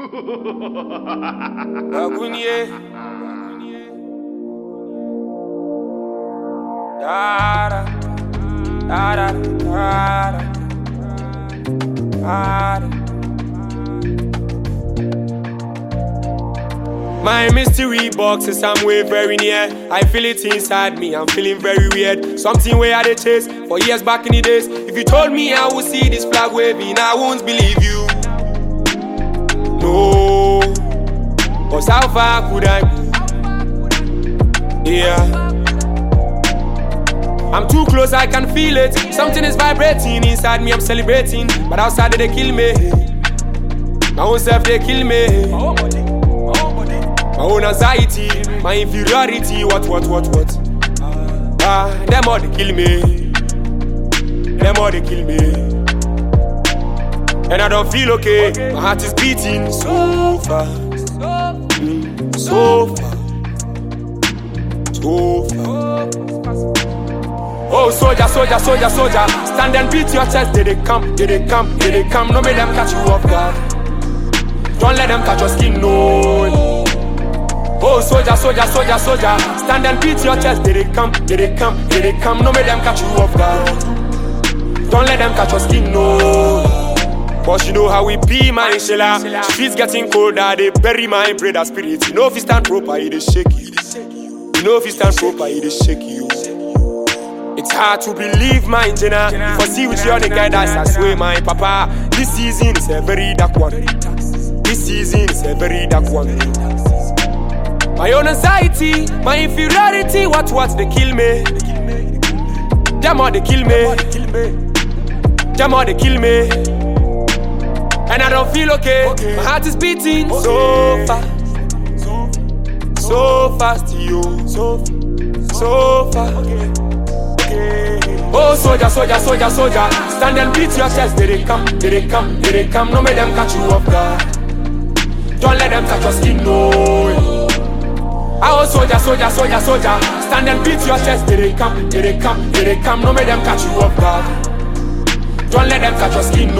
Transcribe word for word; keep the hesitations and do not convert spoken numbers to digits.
Agunye. Da da da da da da. My mystery box is somewhere very near. I feel it inside me, I'm feeling very weird. Something where I did chase for years back in the days. If you told me I would see this flag waving, I won't believe you. No, cause how far could I be? Yeah, I'm too close, I can feel it. Something is vibrating inside me, I'm celebrating. But outside they kill me. My own self they kill me. My own anxiety, my inferiority, what, what, what, what? Ah, them all they kill me. Them all they kill me. And I don't feel okay. My heart is beating so fast, mm, so fast, so fast. Oh, soldier, soldier, soldier, soldier, stand and beat your chest. Did they come? Did they come? Did they come? No, make them catch you off guard. Don't let them catch your skin, no. Oh, soldier, soldier, soldier, soldier, stand and beat your chest. Did they come? Did they come? Did they come? No, make them catch you off guard. Don't let them catch your skin, no. Cause you know how we be, my shella. Streets getting colder, they bury my brother spirit. You know if you stand proper, it is shaky. You know if you stand proper, it is shaky. It's hard to believe, my Jenna. For see with your nigga, that's I swear, my papa. This season is a very dark one. This season is a very dark one. My own anxiety, my inferiority, what, what, they kill me. Them all they kill me. Them all they kill me. And I don't feel okay. My heart is beating so fast. So fast, yo. So, so fast. Oh, soldier, soldier, soldier, soldier, stand and beat your chest. Did they come? Did they come? Did they come? No, make them catch you off guard. Don't let them touch your skin, no. Oh, soldier, soldier, soldier, soldier, stand and beat your chest. Did they come? Did they come? Did they come? No, make them catch you off guard. Don't let them catch your skin, no.